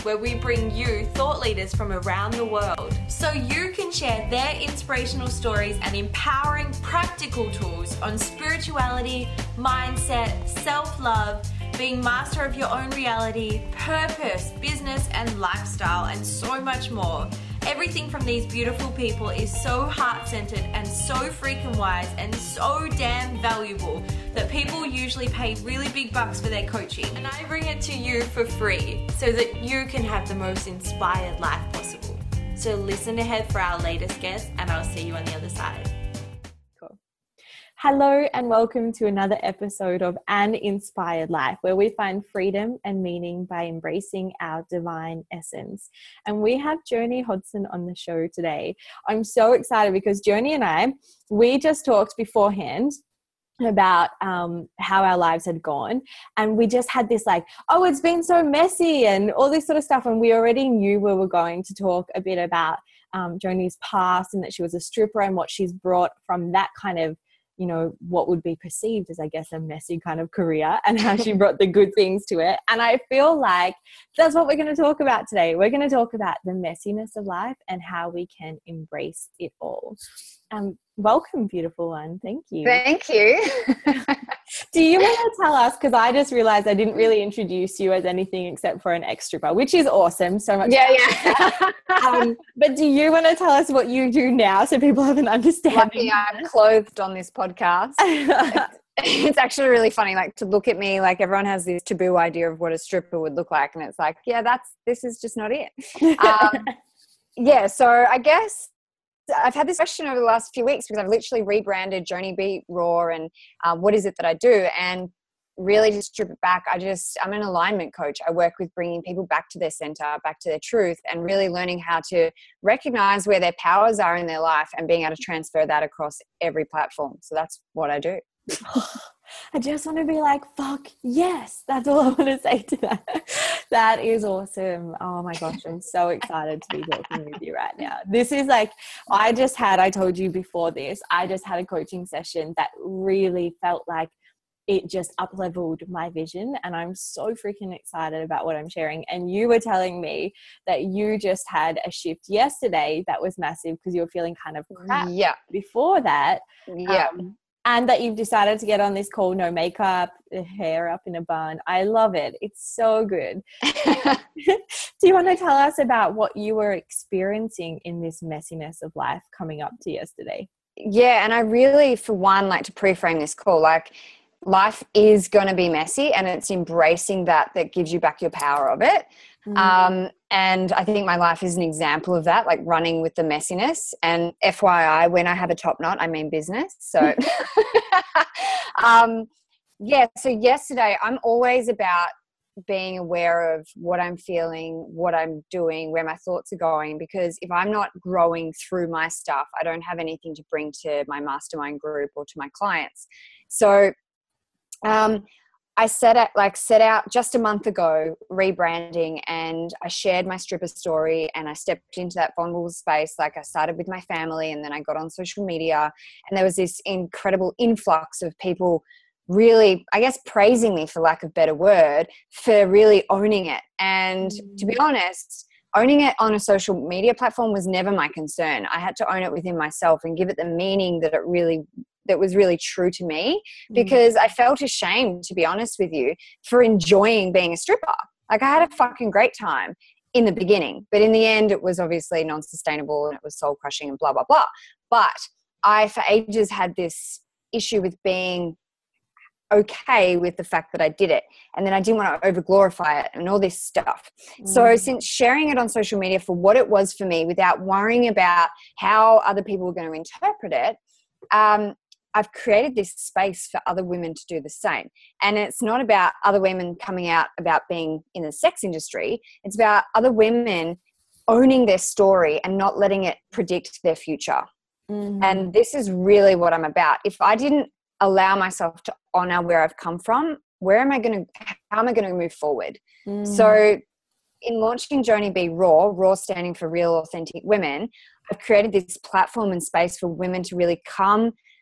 where we bring you thought leaders from around the world so you can share their inspirational stories and empowering practical tools on spirituality, mindset, self-love, being master of your own reality, purpose, business and lifestyle, and so much more. Everything from these beautiful people is so heart-centered and so freaking wise and so damn valuable that people usually pay really big bucks for their coaching. And I bring it to you for free so that you can have the most inspired life possible. So listen ahead for our latest guest, and I'll see you on the other side. Hello and welcome to another episode of An Inspired Life, where we find freedom and meaning by embracing our divine essence. And we have Joni Hodson on the show today. I'm so excited because Joni and we just talked beforehand about how our lives had gone, and we just had this like, oh, it's been so messy and all this sort of stuff, and we already knew we were going to talk a bit about Joni's past and that she was a stripper and what she's brought from that kind of, you know, what would be perceived as, I guess, a messy kind of career, and how she brought the good things to it. And I feel like that's what we're going to talk about today. We're going to talk about the messiness of life and how we can embrace it all. Welcome, beautiful one. Thank you. Thank you. Do you want to tell us, because I just realized I didn't really introduce you as anything except for an ex-stripper, which is awesome. So much. Yeah. But do you want to tell us what you do now so people have an understanding? Lucky I'm clothed on this podcast. It's actually really funny, like, to look at me, like, everyone has this taboo idea of what a stripper would look like, and it's like, yeah, this is just not it. Yeah, so I guess I've had this question over the last few weeks because I've literally rebranded Joni B Raw and what is it that I do, and really just strip it back. I'm an alignment coach. I work with bringing people back to their center, back to their truth, and really learning how to recognize where their powers are in their life and being able to transfer that across every platform. So that's what I do. I just want to be like, fuck yes. That's all I want to say to that. That is awesome. Oh my gosh, I'm so excited to be talking with you right now. This is like, I told you before this, I just had a coaching session that really felt like it just up-leveled my vision, and I'm so freaking excited about what I'm sharing. And you were telling me that you just had a shift yesterday that was massive because you were feeling kind of crap before that. Yeah. And that you've decided to get on this call, no makeup, the hair up in a bun. I love it. It's so good. Do you want to tell us about what you were experiencing in this messiness of life coming up to yesterday? Yeah, and I really, for one, like to pre-frame this call, like, life is going to be messy, and it's embracing that gives you back your power of it. And I think my life is an example of that, like running with the messiness. And FYI, when I have a top knot, I mean business. So, so yesterday, I'm always about being aware of what I'm feeling, what I'm doing, where my thoughts are going, because if I'm not growing through my stuff, I don't have anything to bring to my mastermind group or to my clients. So, I set out just a month ago rebranding, and I shared my stripper story, and I stepped into that vulnerable space. Like, I started with my family, and then I got on social media, and there was this incredible influx of people really, I guess, praising me, for lack of a better word, for really owning it. And to be honest, owning it on a social media platform was never my concern. I had to own it within myself and give it the meaning that was really true to me, because I felt ashamed, to be honest with you, for enjoying being a stripper. Like, I had a fucking great time in the beginning, but in the end it was obviously non-sustainable and it was soul crushing and blah, blah, blah. But I, for ages, had this issue with being okay with the fact that I did it, and then I didn't want to over glorify it and all this stuff. So since sharing it on social media for what it was for me, without worrying about how other people were going to interpret it, I've created this space for other women to do the same. And it's not about other women coming out about being in the sex industry. It's about other women owning their story and not letting it predict their future. And this is really what I'm about. If I didn't allow myself to honor where I've come from, how am I going to move forward? So in launching Joni B Raw standing for Real Authentic Women, I've created this platform and space for women to really come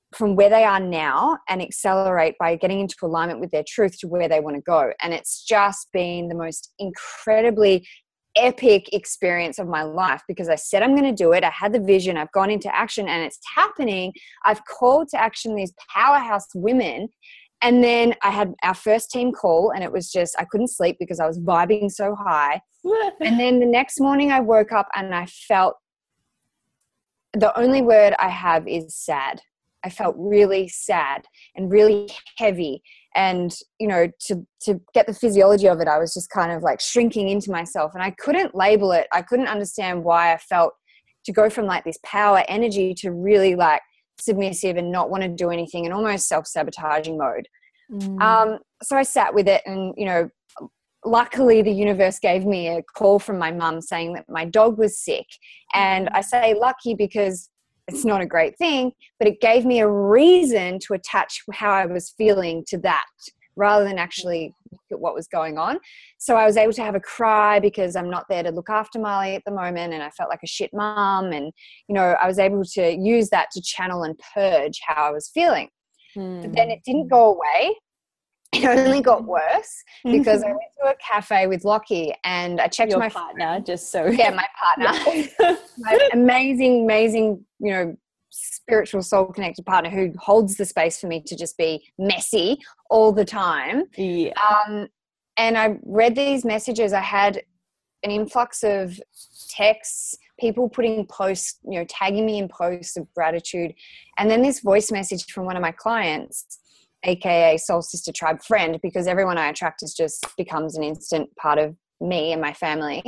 from where they are now and accelerate by getting into alignment with their truth to where they want to go. And it's just been the most incredibly epic experience of my life, because I said I'm going to do it. I had the vision, I've gone into action, and it's happening. I've called to action these powerhouse women. And then I had our first team call, and it was just, I couldn't sleep because I was vibing so high. And then the next morning I woke up and I felt, the only word I have is sad. I felt really sad and really heavy. And, you know, to get the physiology of it, I was just kind of like shrinking into myself, and I couldn't label it. I couldn't understand why I felt to go from like this power energy to really like submissive and not want to do anything and almost self-sabotaging mode. So I sat with it, and, you know, luckily the universe gave me a call from my mum saying that my dog was sick. And I say lucky because it's not a great thing, but it gave me a reason to attach how I was feeling to that rather than actually look at what was going on. So I was able to have a cry because I'm not there to look after Marley at the moment, and I felt like a shit mum. And, you know, I was able to use that to channel and purge how I was feeling. But then it didn't go away. It only got worse because I went to a cafe with Lockie and I checked my partner, just so. Yeah, my partner. My amazing, you know, spiritual soul connected partner who holds the space for me to just be messy all the time. Yeah. And I read these messages. I had an influx of texts, people putting posts, you know, tagging me in posts of gratitude. And then this voice message from one of my clients, AKA Soul Sister Tribe friend, because everyone I attract is just becomes an instant part of me and my family.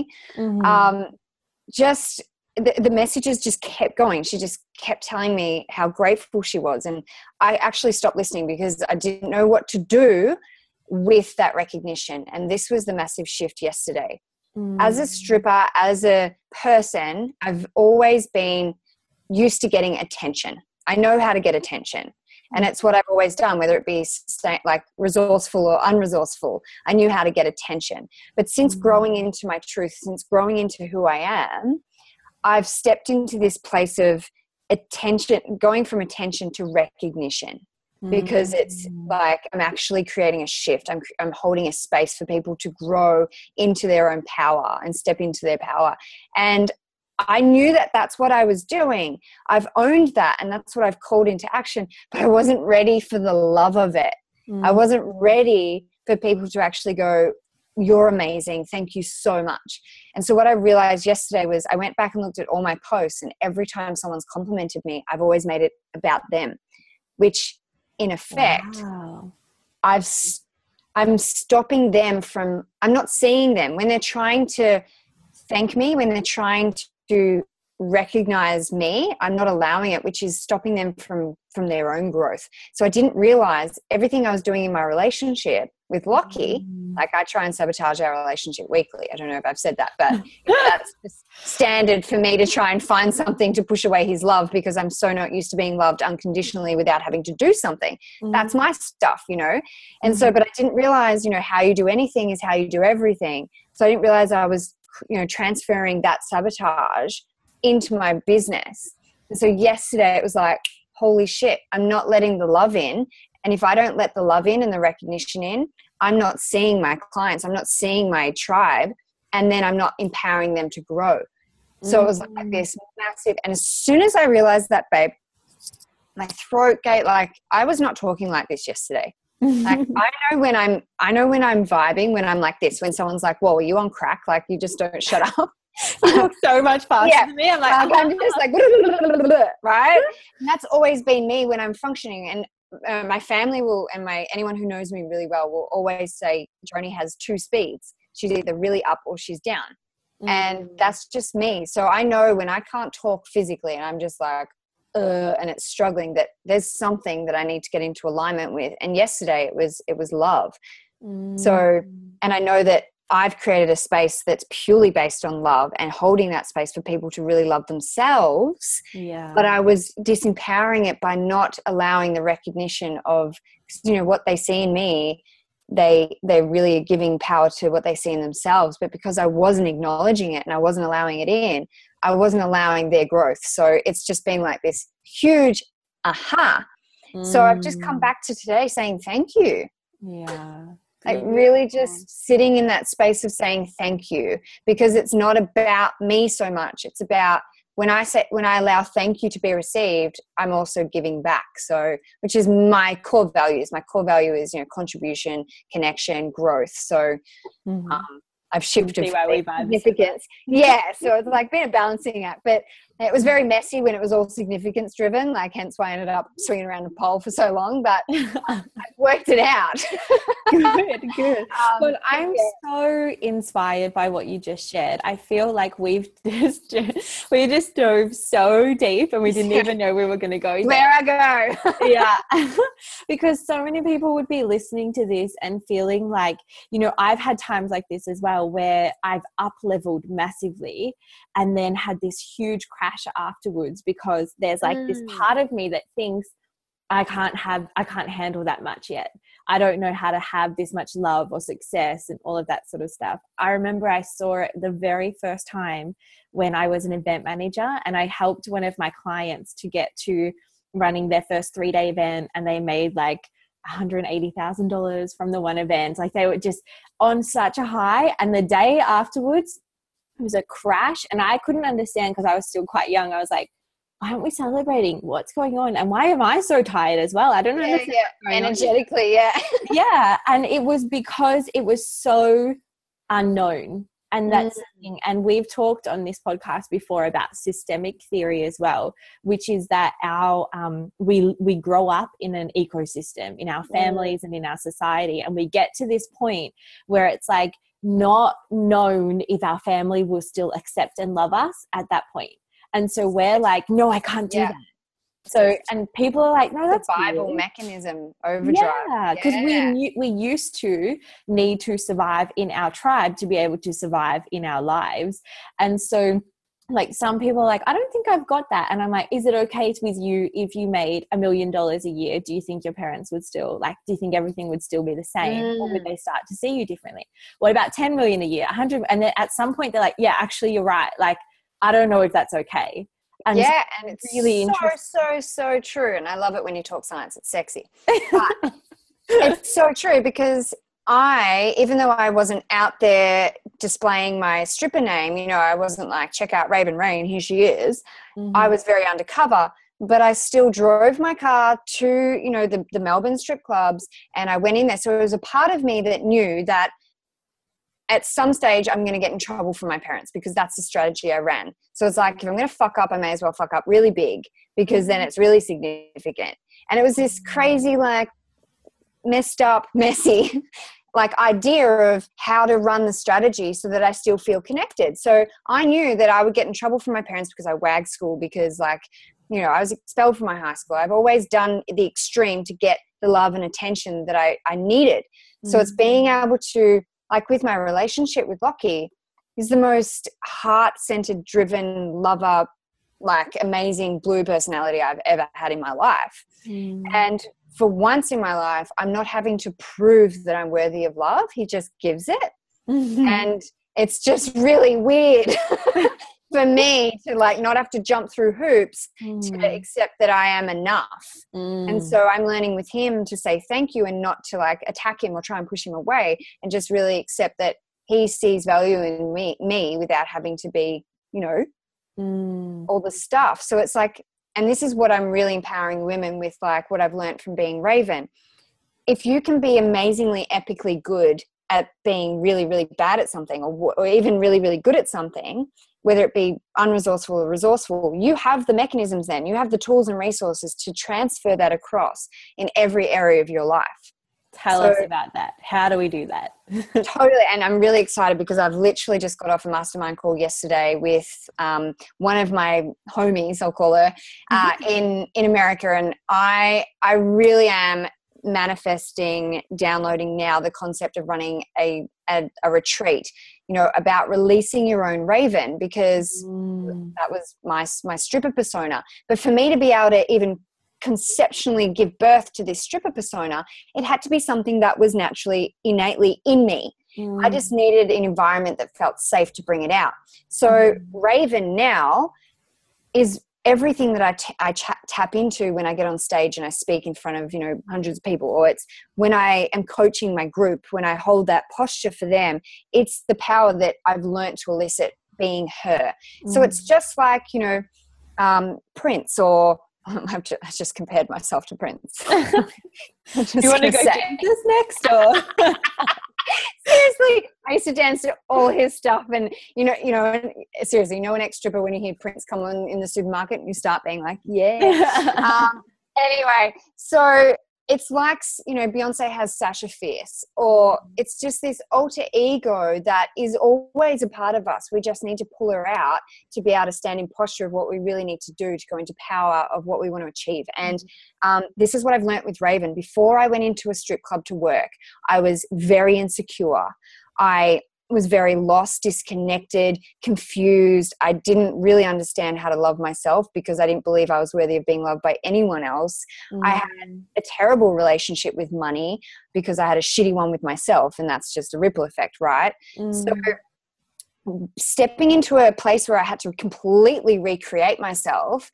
Just the messages just kept going. She just kept telling me how grateful she was. And I actually stopped listening because I didn't know what to do with that recognition. And this was the massive shift yesterday. As a stripper, as a person, I've always been used to getting attention. I know how to get attention. And it's what I've always done, whether it be like resourceful or unresourceful. I knew how to get attention. But since growing into my truth, since growing into who I am, I've stepped into this place of attention, going from attention to recognition, because it's like I'm actually creating a shift. I'm holding a space for people to grow into their own power and step into their power. And I knew that that's what I was doing. I've owned that, and that's what I've called into action, but I wasn't ready for the love of it. I wasn't ready for people to actually go, you're amazing. Thank you so much. And so what I realized yesterday was I went back and looked at all my posts, and every time someone's complimented me, I've always made it about them, which in effect, I'm stopping them from, I'm not seeing them when they're trying to thank me, when they're trying to recognize me, I'm not allowing it, which is stopping them from their own growth. So I didn't realize everything I was doing in my relationship with Lockie, like I try and sabotage our relationship weekly. I don't know if I've said that, but that's the standard for me to try and find something to push away his love, because I'm so not used to being loved unconditionally without having to do something. That's my stuff, you know? And so, but I didn't realize, you know, how you do anything is how you do everything. So I didn't realize I was, you know, transferring that sabotage into my business. And so yesterday it was like, holy shit, I'm not letting the love in. And if I don't let the love in and the recognition in, I'm not seeing my clients, I'm not seeing my tribe, and then I'm not empowering them to grow. So it was like this massive, and as soon as I realized that, babe, my throat gate, like I was not talking like this yesterday. Like I know when I'm vibing, when I'm like this, when someone's like, whoa, are you on crack? Like you just don't shut up. You talk so much faster than me. I'm like, I'm just like, right? And that's always been me when I'm functioning. And my family will, and anyone who knows me really well will always say Joni has two speeds. She's either really up or she's down. And that's just me. So I know when I can't talk physically and I'm just like, and it's struggling, that there's something that I need to get into alignment with. And yesterday it was love. So, and I know that I've created a space that's purely based on love and holding that space for people to really love themselves. Yeah. But I was disempowering it by not allowing the recognition of, you know, what they see in me. They really are giving power to what they see in themselves. But because I wasn't acknowledging it and I wasn't allowing it in, I wasn't allowing their growth. So it's just been like this huge aha. So I've just come back to today saying thank you. Yeah. Like really just sitting in that space of saying thank you, because it's not about me so much. It's about when I allow thank you to be received, I'm also giving back. So, which is my core values. My core value is, contribution, connection, growth. So, I've shifted from significance. Yeah. So it's like been a balancing act, but it was very messy when it was all significance driven, like hence why I ended up swinging around a pole for so long, but I've worked it out. Good. But I'm so inspired by what you just shared. I feel like we just dove so deep and we didn't even know we were going to go there. Where I go. Yeah. Because so many people would be listening to this and feeling like, I've had times like this as well where I've up-leveled massively and then had this huge crash afterwards because there's like this part of me that thinks I can't handle that much yet. I don't know how to have this much love or success and all of that sort of stuff. I remember I saw it the very first time when I was an event manager and I helped one of my clients to get to running their first 3-day event, and they made like $180,000 from the one event. Like they were just on such a high, and the day afterwards it was a crash, and I couldn't understand because I was still quite young. I was like, why aren't we celebrating? What's going on? And why am I so tired as well? I don't know. Yeah. Energetically, yeah. Yeah. And it was because it was so unknown. And that's something, and we've talked on this podcast before about systemic theory as well, which is that we grow up in an ecosystem in our families and in our society, and we get to this point where it's like not known if our family will still accept and love us at that point. And so we're like, no, I can't do that. So, and people are like, no, that's the Bible weird. Mechanism overdrive. Yeah, because we used to need to survive in our tribe to be able to survive in our lives. And so like some people are like, I don't think I've got that. And I'm like, is it okay with you if you made $1 million a year? Do you think your parents would still do you think everything would still be the same? Or would they start to see you differently? What about 10 million a year, 100? And then at some point they're like, yeah, actually you're right. Like, I don't know if that's okay. And and it's really so true. And I love it when you talk science. It's sexy. But it's so true, because even though I wasn't out there displaying my stripper name, I wasn't like, check out Raven Rain, here she is. I was very undercover, but I still drove my car to, the Melbourne strip clubs, and I went in there. So it was a part of me that knew that at some stage I'm going to get in trouble from my parents, because that's the strategy I ran. So it's like, if I'm going to fuck up, I may as well fuck up really big, because then it's really significant. And it was this crazy, like messed up, messy, like idea of how to run the strategy so that I still feel connected. So I knew that I would get in trouble from my parents because I wagged school, because I was expelled from my high school. I've always done the extreme to get the love and attention that I needed. So it's being able to, like with my relationship with Lockie, he's the most heart-centered, driven, lover, like amazing blue personality I've ever had in my life. And for once in my life, I'm not having to prove that I'm worthy of love. He just gives it. And it's just really weird for me to like not have to jump through hoops to accept that I am enough. And so I'm learning with him to say thank you, and not to like attack him or try and push him away, and just really accept that he sees value in me without having to be, all the stuff. So it's like, and this is what I'm really empowering women with, like what I've learned from being Raven. If you can be amazingly, epically good at being really, really bad at something, or even really, really good at something, whether it be unresourceful or resourceful, you have the mechanisms then. You have the tools and resources to transfer that across in every area of your life. Tell us about that. How do we do that? Totally. And I'm really excited because I've literally just got off a mastermind call yesterday with one of my homies, I'll call her, in America. And I really am manifesting, downloading now the concept of running a retreat, about releasing your own Raven, because that was my stripper persona. But for me to be able to even conceptually give birth to this stripper persona, it had to be something that was naturally, innately in me. I just needed an environment that felt safe to bring it out. So Raven now is everything that I tap into when I get on stage and I speak in front of, hundreds of people, or it's when I am coaching my group, when I hold that posture for them, it's the power that I've learned to elicit being her. So it's just like, Prince, or I just compared myself to Prince. Do you want to go dance this next, or? Seriously, I used to dance to all his stuff, and seriously, an ex-stripper, when you hear Prince come on in the supermarket, you start being like, yeah. Anyway, so it's like, Beyonce has Sasha Fierce, or it's just this alter ego that is always a part of us. We just need to pull her out to be able to stand in posture of what we really need to do to go into power of what we want to achieve. And this is what I've learned with Raven. Before I went into a strip club to work, I was very insecure. I was very lost, disconnected, confused. I didn't really understand how to love myself because I didn't believe I was worthy of being loved by anyone else. I had a terrible relationship with money because I had a shitty one with myself, and that's just a ripple effect, right? So stepping into a place where I had to completely recreate myself,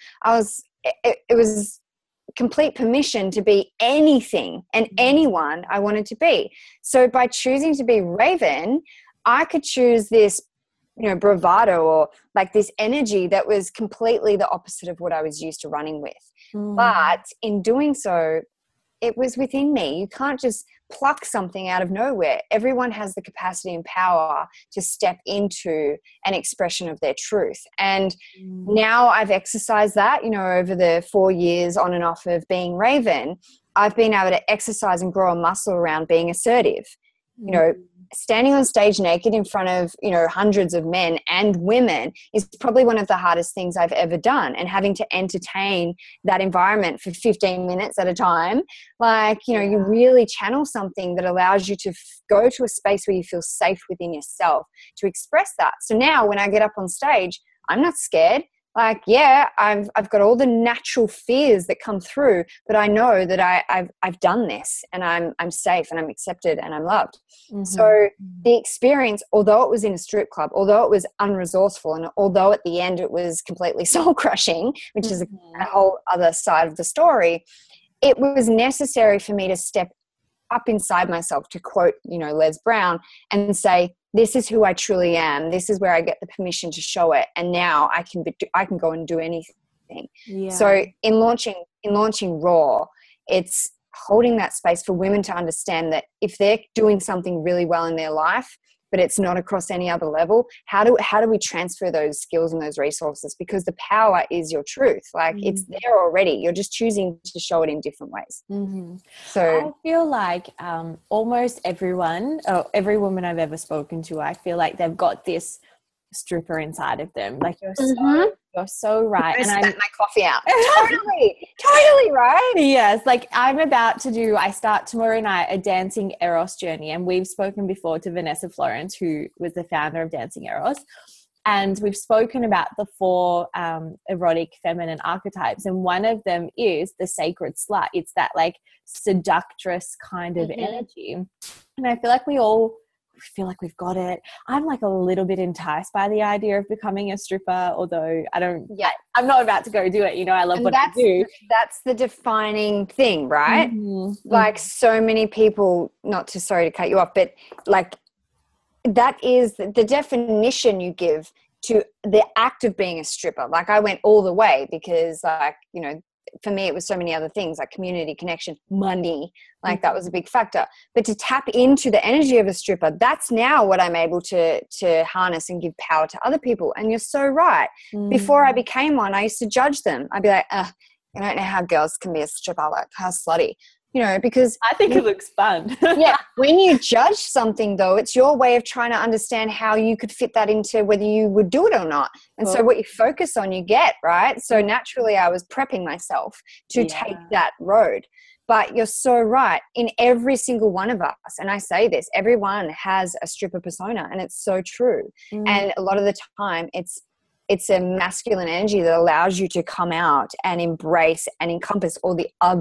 it was complete permission to be anything and anyone I wanted to be. So by choosing to be Raven, I could choose this, bravado, or like this energy that was completely the opposite of what I was used to running with. But in doing so, it was within me. You can't just pluck something out of nowhere. Everyone has the capacity and power to step into an expression of their truth. And now I've exercised that, over the 4 years on and off of being Raven, I've been able to exercise and grow a muscle around being assertive. Standing on stage naked in front of, hundreds of men and women is probably one of the hardest things I've ever done. And having to entertain that environment for 15 minutes at a time, you really channel something that allows you to go to a space where you feel safe within yourself to express that. So now when I get up on stage, I'm not scared. I've got all the natural fears that come through, but I know that I've done this, and I'm safe, and I'm accepted, and I'm loved. So the experience, although it was in a strip club, although it was unresourceful, and although at the end it was completely soul crushing, which is a whole other side of the story, it was necessary for me to step up inside myself, to quote, Les Brown, and say, this is who I truly am. This is where I get the permission to show it. And now I can go and do anything. Yeah. So in launching Raw, it's holding that space for women to understand that if they're doing something really well in their life, but it's not across any other level, how do we transfer those skills and those resources? Because the power is your truth. It's there already. You're just choosing to show it in different ways. So I feel like almost every woman I've ever spoken to, I feel like they've got this stripper inside of them. You're so right. And I spat my coffee out. Totally right. Yes. I start tomorrow night a Dancing Eros journey, and we've spoken before to Vanessa Florence, who was the founder of Dancing Eros. And we've spoken about the 4 erotic feminine archetypes. And one of them is the sacred slut. It's that seductress kind of energy. And I feel like we all feel like we've got it. I'm a little bit enticed by the idea of becoming a stripper, although I'm not about to go do it. I love what I do. That's the defining thing, right? So many people, sorry to cut you off, but that is the definition you give to the act of being a stripper. I went all the way because for me, it was so many other things like community, connection, money, that was a big factor. But to tap into the energy of a stripper, that's now what I'm able to harness and give power to other people. And you're so right. Before I became one, I used to judge them. I'd be like, I don't know how girls can be a stripper, how slutty. Because I think it looks fun. When you judge something, though, it's your way of trying to understand how you could fit that into whether you would do it or not. And so what you focus on, you get, right? So naturally I was prepping myself to take that road. But you're so right. In every single one of us, and I say this, everyone has a stripper persona, and it's so true. And a lot of the time it's a masculine energy that allows you to come out and embrace and encompass all the other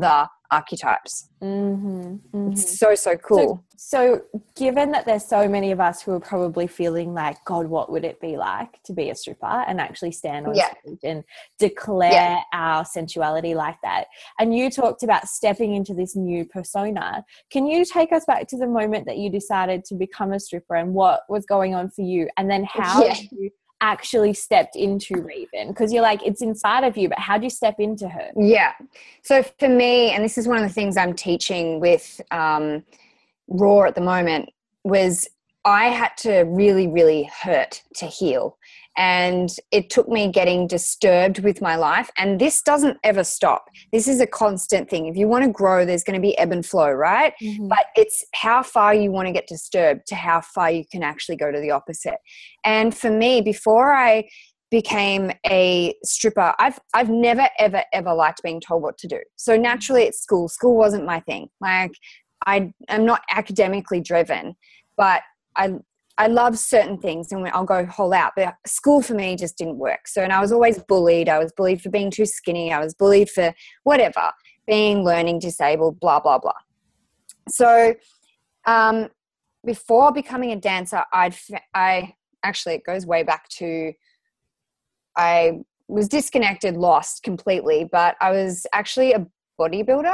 archetypes. Mm-hmm. It's so cool. So given that there's so many of us who are probably feeling like, God, what would it be like to be a stripper and actually stand on stage and declare our sensuality like that? And you talked about stepping into this new persona. Can you take us back to the moment that you decided to become a stripper and what was going on for you? And then how you actually stepped into Raven? Because you're like, it's inside of you, but how do you step into her? Yeah. So for me, and this is one of the things I'm teaching with Raw at the moment, was I had to really, really hurt to heal. And it took me getting disturbed with my life. And this doesn't ever stop. This is a constant thing. If you want to grow, there's going to be ebb and flow, right? Mm-hmm. But it's how far you want to get disturbed to how far you can actually go to the opposite. And for me, before I became a stripper, I've never, ever, ever liked being told what to do. So naturally at school wasn't my thing. Like I'm not academically driven, but I love certain things and I'll go whole out, but school for me just didn't work. So, and I was always bullied. I was bullied for being too skinny. I was bullied for whatever, being learning disabled, blah, blah, blah. So, before becoming a dancer, I actually, it goes way back to, I was disconnected, lost completely, but I was actually a bodybuilder.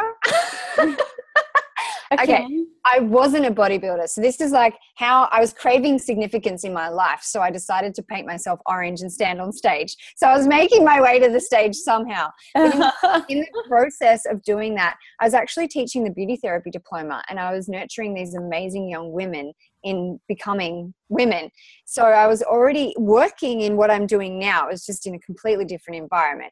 Okay. I wasn't a bodybuilder. So this is like how I was craving significance in my life. So I decided to paint myself orange and stand on stage. So I was making my way to the stage somehow. But in the process of doing that, I was actually teaching the beauty therapy diploma and I was nurturing these amazing young women in becoming women. So I was already working in what I'm doing now. It was just in a completely different environment.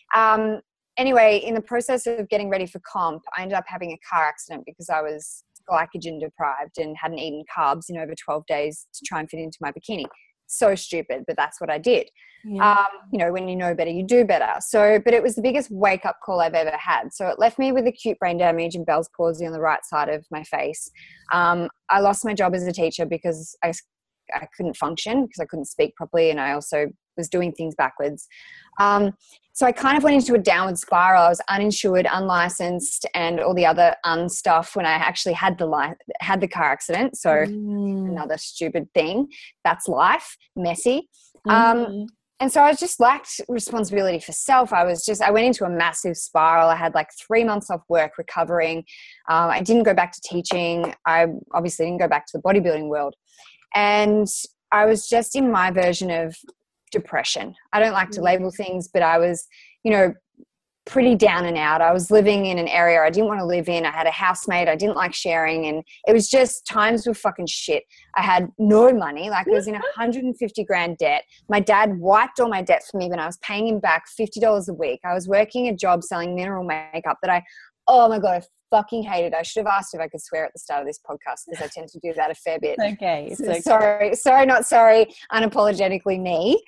Anyway, in the process of getting ready for comp, I ended up having a car accident because I was glycogen deprived and hadn't eaten carbs in over 12 days to try and fit into my bikini. So stupid, but that's what I did. Yeah. You know, when you know better, you do better. So, but it was the biggest wake up call I've ever had. So it left me with acute brain damage and Bell's palsy on the right side of my face. I lost my job as a teacher because I couldn't function because I couldn't speak properly. And I also was doing things backwards. So I kind of went into a downward spiral. I was uninsured, unlicensed, and all the other stuff when I actually had the car accident. So another stupid thing. That's life, messy. And so I just lacked responsibility for self. I went into a massive spiral. I had like 3 months off work recovering. I didn't go back to teaching. I obviously didn't go back to the bodybuilding world. And I was just in my version of depression. I don't like to label things, but I was, you know, pretty down and out. I was living in an area I didn't want to live in. I had a housemate I didn't like sharing, and it was just times were fucking shit. I had no money. Like I was in 150 grand debt. My dad wiped all my debt for me when I was paying him back $50 a week. I was working a job selling mineral makeup that oh my God, I fucking hated. I should have asked if I could swear at the start of this podcast because I tend to do that a fair bit. It's okay. Sorry, not sorry. Unapologetically me.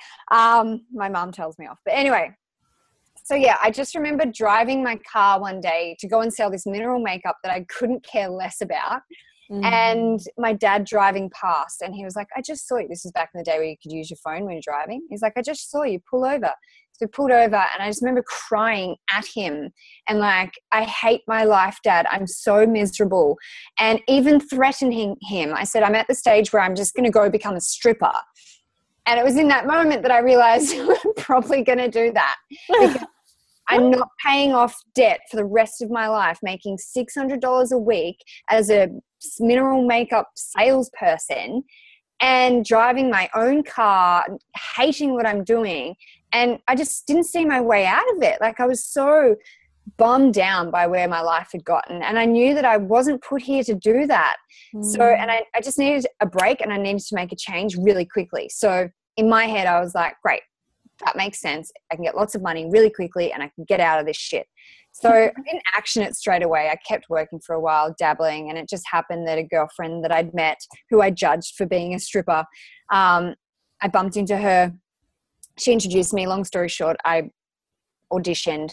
My mom tells me off. But anyway, so yeah, I just remember driving my car one day to go and sell this mineral makeup that I couldn't care less about. And my dad driving past and he was like, I just saw you. This is back in the day where you could use your phone when you're driving. He's like, I just saw you, pull over. So we pulled over and I just remember crying at him and like, I hate my life, Dad. I'm so miserable. And even threatening him, I said, I'm at the stage where I'm just going to go become a stripper. And it was in that moment that I realized I'm probably going to do that because I'm not paying off debt for the rest of my life, making $600 a week as a mineral makeup salesperson and driving my own car, hating what I'm doing. And I just didn't see my way out of it. Like I was so bummed down by where my life had gotten. And I knew that I wasn't put here to do that. So, and I just needed a break and I needed to make a change really quickly. So in my head, I was like, great, that makes sense. I can get lots of money really quickly and I can get out of this shit. So I didn't action it straight away. I kept working for a while, dabbling, and it just happened that a girlfriend that I'd met who I judged for being a stripper, I bumped into her. She introduced me. Long story short, I auditioned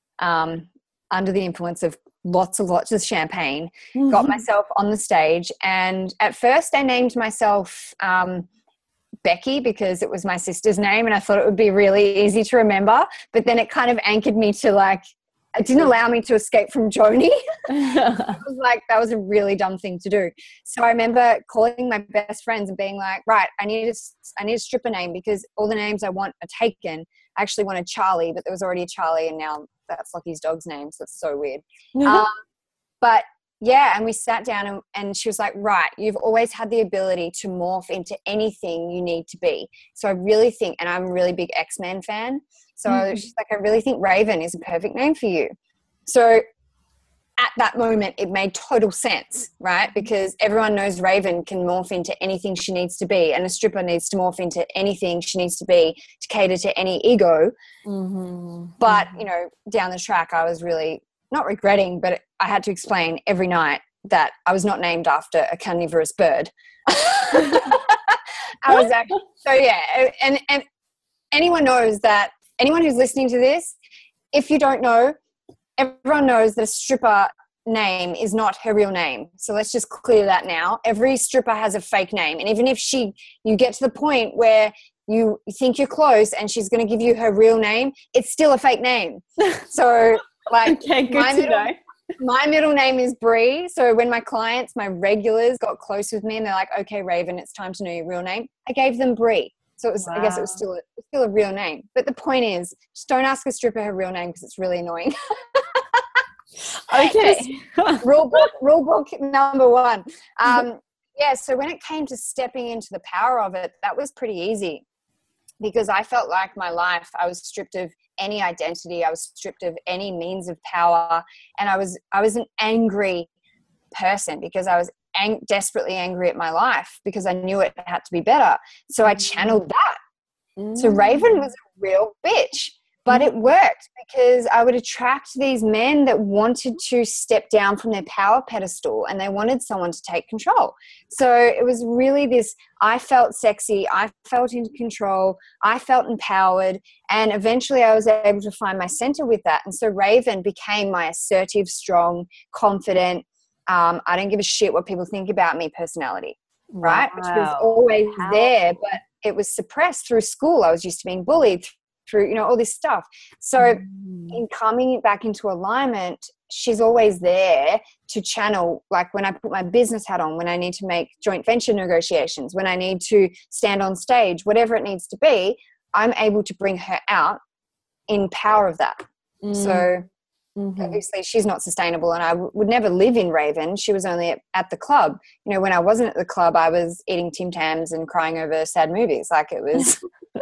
under the influence of lots of champagne, got myself on the stage. And at first I named myself Becky because it was my sister's name and I thought it would be really easy to remember. But then it kind of anchored me to like it didn't allow me to escape from Joni. I was like, that was a really dumb thing to do. So I remember calling my best friends and being like, right, I need a stripper name because all the names I want are taken. I actually wanted Charlie, but there was already a Charlie, and now that's Lockie's dog's name. So that's so weird. But yeah, and we sat down and she was like, right, you've always had the ability to morph into anything you need to be. So I really think, and I'm a really big X-Men fan. So she's like, I really think Raven is a perfect name for you. So at that moment, it made total sense, right? Because everyone knows Raven can morph into anything she needs to be, and a stripper needs to morph into anything she needs to be to cater to any ego. But, you know, down the track, I was really not regretting, but I had to explain every night that I was not named after a carnivorous bird. I was like, so yeah, and anyone knows that, anyone who's listening to this, if you don't know, everyone knows that a stripper name is not her real name. So let's just clear that now. Every stripper has a fake name. And even if you get to the point where you think you're close and she's going to give you her real name, it's still a fake name. So like okay, my middle name is Bree. So when my clients, my regulars got close with me and they're like, okay, Raven, it's time to know your real name, I gave them Bree. So it was, I guess it was still a real name. But the point is, just don't ask a stripper her real name because it's really annoying. Okay. rule book number one. Yeah, so when it came to stepping into the power of it, that was pretty easy because I felt like my life, I was stripped of any identity. I was stripped of any means of power. And I was an angry person because I was desperately angry at my life because I knew it had to be better. So I channeled that. So Raven was a real bitch, but it worked because I would attract these men that wanted to step down from their power pedestal and they wanted someone to take control. So it was really this, I felt sexy, I felt in control, I felt empowered, and eventually I was able to find my center with that. And so Raven became my assertive, strong, confident, I don't give a shit what people think about me personality, right? Which was always there, but it was suppressed through school. I was used to being bullied through, you know, all this stuff. So in coming back into alignment, she's always there to channel, like when I put my business hat on, when I need to make joint venture negotiations, when I need to stand on stage, whatever it needs to be, I'm able to bring her out in power of that. So obviously she's not sustainable and I would never live in Raven. She was only at the club. You know, when I wasn't at the club, I was eating Tim Tams and crying over sad movies. Like it was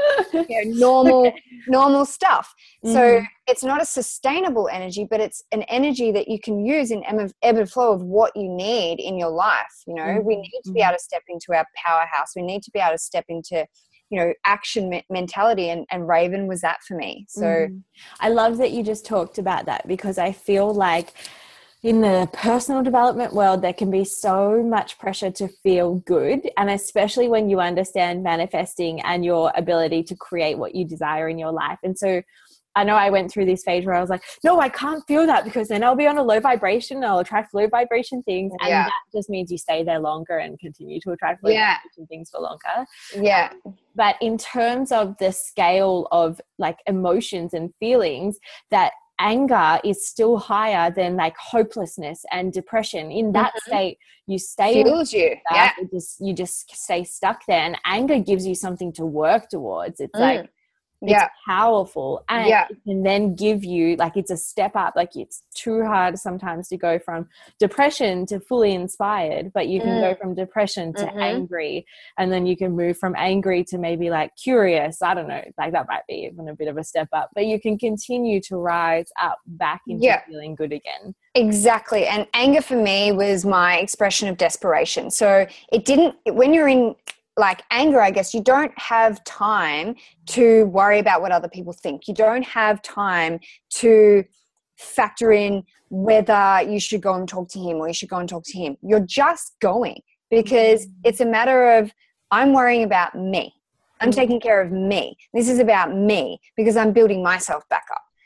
you know, normal stuff. So it's not a sustainable energy, but it's an energy that you can use in ebb and flow of what you need in your life. You know, we need to be able to step into our powerhouse. We need to be able to step into, you know, action mentality, and Raven was that for me. So I love that you just talked about that because I feel like in the personal development world, there can be so much pressure to feel good. And especially when you understand manifesting and your ability to create what you desire in your life. And so I know I went through this phase where I was like, no, I can't feel that because then I'll be on a low vibration and I'll attract low vibration things. And that just means you stay there longer and continue to attract low vibration things for longer. Yeah. But in terms of the scale of like emotions and feelings, that anger is still higher than like hopelessness and depression. In that state, you stay fuels you. You just stay stuck there. And anger gives you something to work towards. It's like it's powerful, and it can then give you, like, it's a step up. Like, it's too hard sometimes to go from depression to fully inspired, but you can go from depression to angry, and then you can move from angry to maybe like curious. I don't know, like that might be even a bit of a step up, but you can continue to rise up back into feeling good again. Exactly. And anger for me was my expression of desperation. So when you're in like anger, I guess you don't have time to worry about what other people think. You don't have time to factor in whether you should go and talk to him or you should go and talk to him. You're just going because it's a matter of, I'm worrying about me. I'm taking care of me. This is about me because I'm building myself back up.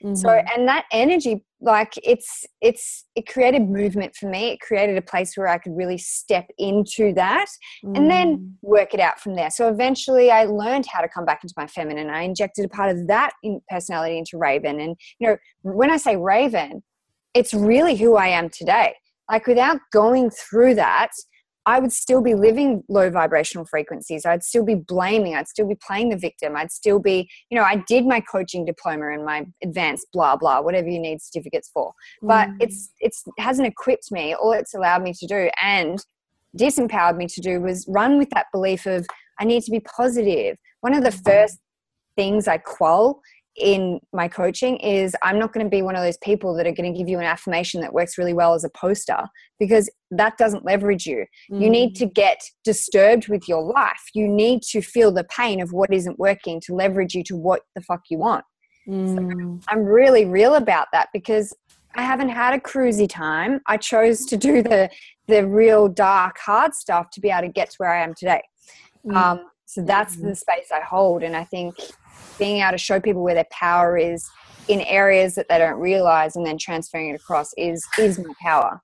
So, and that energy, like it created movement for me. It created a place where I could really step into that and then work it out from there. So eventually I learned how to come back into my feminine. I injected a part of that personality into Raven. And, you know, when I say Raven, it's really who I am today. Like without going through that, I would still be living low vibrational frequencies. I'd still be blaming. I'd still be playing the victim. I'd still be, you know, I did my coaching diploma and my advanced blah, blah, whatever you need certificates for. But it hasn't equipped me. All it's allowed me to do and disempowered me to do was run with that belief of I need to be positive. One of the first things I quell in my coaching is I'm not going to be one of those people that are going to give you an affirmation that works really well as a poster, because that doesn't leverage you. You need to get disturbed with your life. You need to feel the pain of what isn't working to leverage you to what the fuck you want. So I'm really real about that because I haven't had a cruisy time. I chose to do the real dark, hard stuff to be able to get to where I am today. So that's the space I hold. And I think being able to show people where their power is in areas that they don't realize and then transferring it across is my power.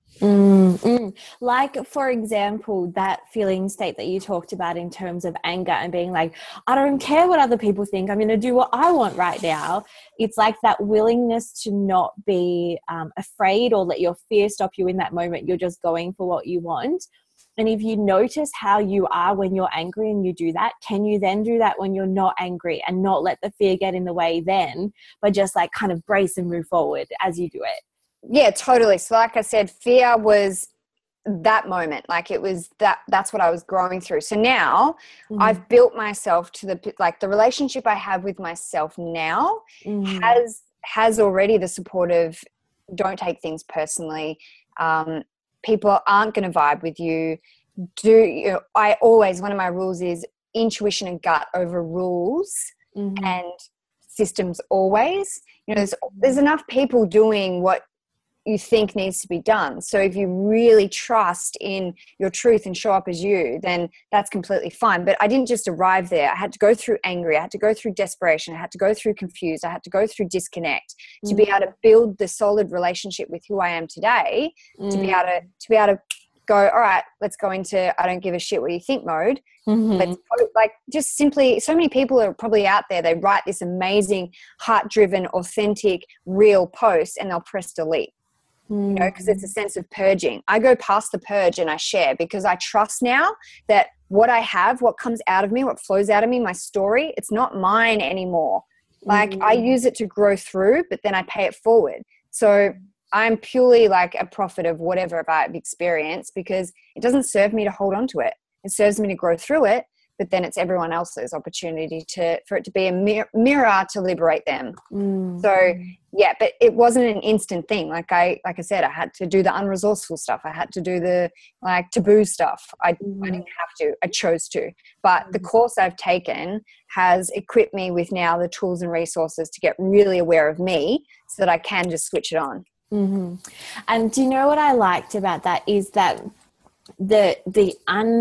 Like, for example, that feeling state that you talked about in terms of anger and being like, I don't care what other people think. I'm going to do what I want right now. It's like that willingness to not be afraid or let your fear stop you in that moment. You're just going for what you want. And if you notice how you are when you're angry and you do that, can you then do that when you're not angry and not let the fear get in the way then, but just like kind of brace and move forward as you do it? Yeah, totally. So like I said, fear was that moment. Like it was that's what I was growing through. So now I've built myself to the relationship I have with myself now has already the support of don't take things personally. People aren't going to vibe with you. One of my rules is intuition and gut over rules and systems always. You know, there's enough people doing what you think needs to be done. So if you really trust in your truth and show up as you, then that's completely fine. But I didn't just arrive there. I had to go through angry. I had to go through desperation. I had to go through confused. I had to go through disconnect to be able to build the solid relationship with who I am today, to be able to go, all right, let's go into I don't give a shit what you think mode. Let's like just simply, so many people are probably out there, they write this amazing heart-driven, authentic, real post and they'll press delete. You know, because it's a sense of purging. I go past the purge and I share because I trust now that what I have, what comes out of me, what flows out of me, my story, it's not mine anymore. Like I use it to grow through, but then I pay it forward. So I'm purely like a prophet of whatever I've experienced because it doesn't serve me to hold on to it. It serves me to grow through it, but then it's everyone else's opportunity for it to be a mirror to liberate them. So yeah, but it wasn't an instant thing. Like I said, I had to do the unresourceful stuff. I had to do the like taboo stuff. I didn't have to, I chose to, but the course I've taken has equipped me with now the tools and resources to get really aware of me so that I can just switch it on. And do you know what I liked about that is that the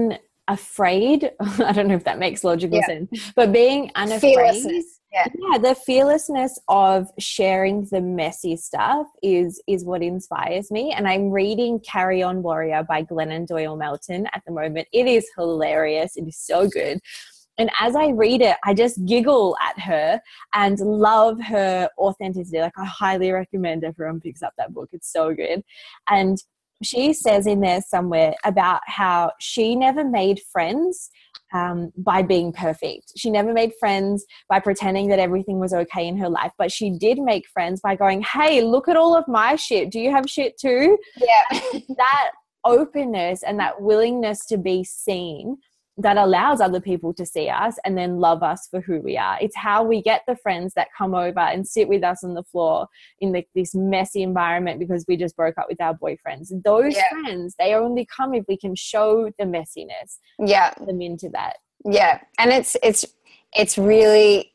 unafraid, I don't know if that makes logical sense, but being unafraid, the fearlessness of sharing the messy stuff is what inspires me. And I'm reading Carry On Warrior by Glennon Doyle Melton at the moment. It is hilarious. It is so good. And as I read it, I just giggle at her and love her authenticity. Like I highly recommend everyone picks up that book. It's so good. And she says in there somewhere about how she never made friends by being perfect. She never made friends by pretending that everything was okay in her life, but she did make friends by going, hey, look at all of my shit. Do you have shit too? Yeah. That openness and that willingness to be seen that allows other people to see us and then love us for who we are. It's how we get the friends that come over and sit with us on the floor in this messy environment because we just broke up with our boyfriends. Those friends, they only come if we can show the messiness. Them into that. Yeah. And it's really